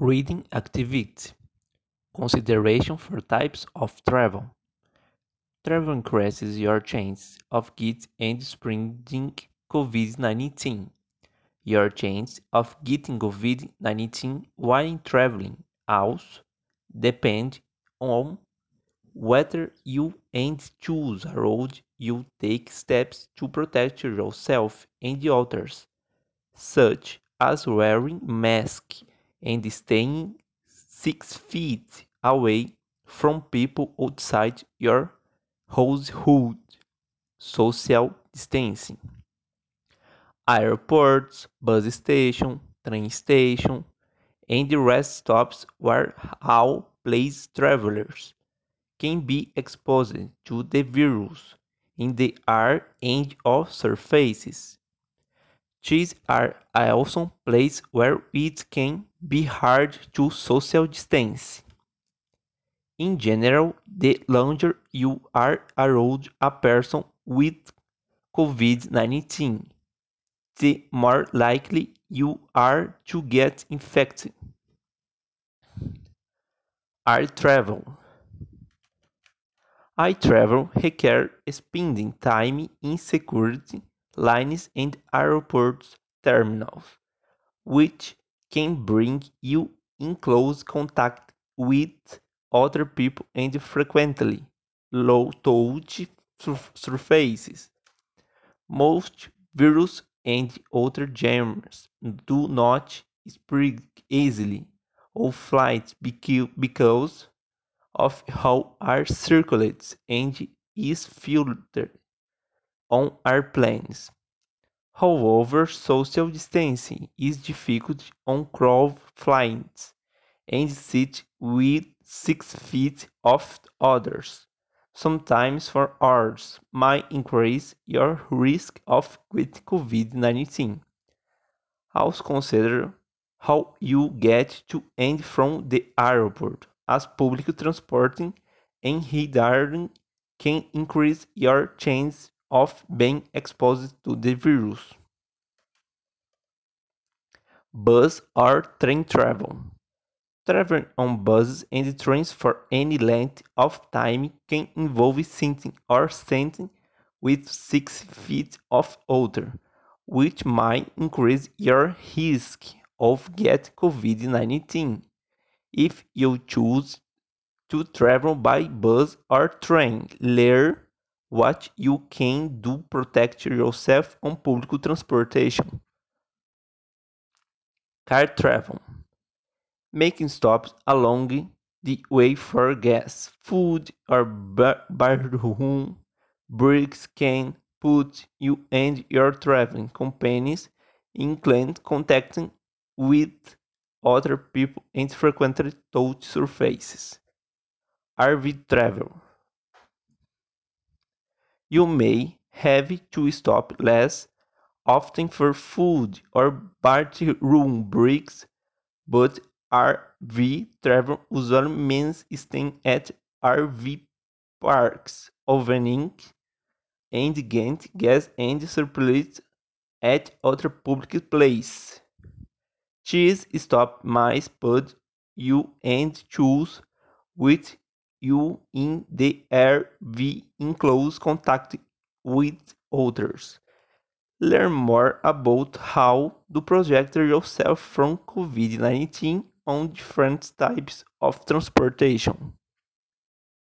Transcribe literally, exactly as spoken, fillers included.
Reading activity. Consideration for types of travel. Travel increases your chance of getting and spreading COVID nineteen. Your chance of getting COVID nineteen while traveling also depend on whether you and choose a road you take steps to protect yourself and others, such as wearing masks and staying six feet away from people outside your household, social distancing. Airports, bus station, train station, and the rest stops where all place travelers can be exposed to the virus in the air and of surfaces. These are also places where it can be hard to social distance. In general, the longer you are around a person with COVID nineteen, the more likely you are to get infected. Air travel. Air travel requires spending time in security lines and airport terminals, which can bring you in close contact with other people and frequently low touch surfaces. Most viruses and other germs do not spread easily on flights because of how air circulates and is filtered on airplanes. However, social distancing is difficult on crowd flights and sit with six feet of others, sometimes for hours, might increase your risk of getting COVID nineteen. Also consider how you get to and from the airport, as public transporting and riding can increase your chance of being exposed to the virus. Bus or train travel. Traveling on buses and trains for any length of time can involve sitting or standing with six feet of water, which might increase your risk of getting COVID nineteen. If you choose to travel by bus or train, learn what you can do to protect yourself on public transportation. Car travel. Making stops along the way for gas, food, or bar- bathroom breaks can put you and your traveling companions in close contact with other people and frequently touch surfaces. R V travel. You may have to stop less often for food or bathroom breaks, but R V travel usually means staying at R V parks, opening and getting gas and surplus at other public places. These stop might put you and choose with you in the R V in close contact with others. Learn more about how to protect yourself from COVID nineteen on different types of transportation.